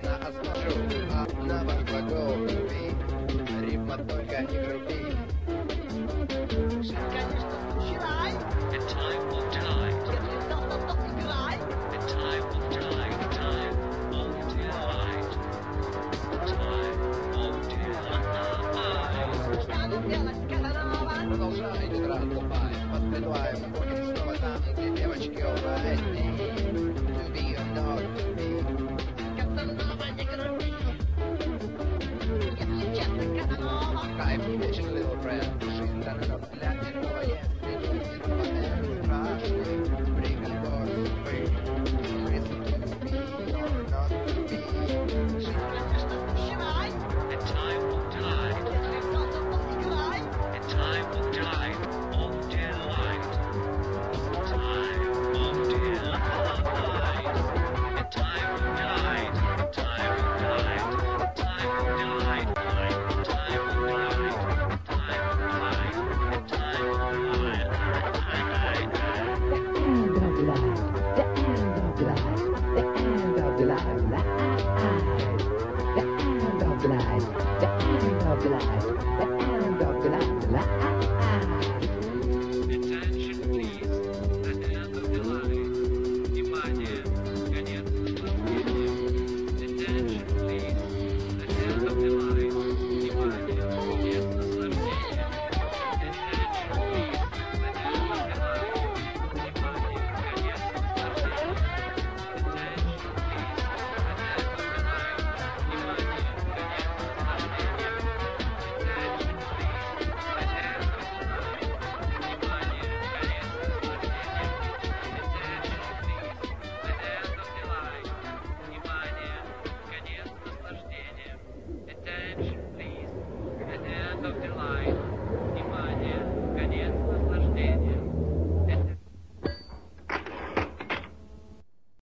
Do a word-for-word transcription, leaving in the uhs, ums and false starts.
на основу одного глагола любви. Рифма только не груби. Жизнь, конечно, начинай. In time of tide, Если взял, то стоп, играй. in time of tide, time of tide, time of tide. Что надо делать, Казанова? Продолжай не отступай, подпеваем, будем снова там, где девочки alright. Люби or not люби. Казанова, не груби. Если честно, Казанова. Кайф, вечен, little friend, жизнь дана нам для героя.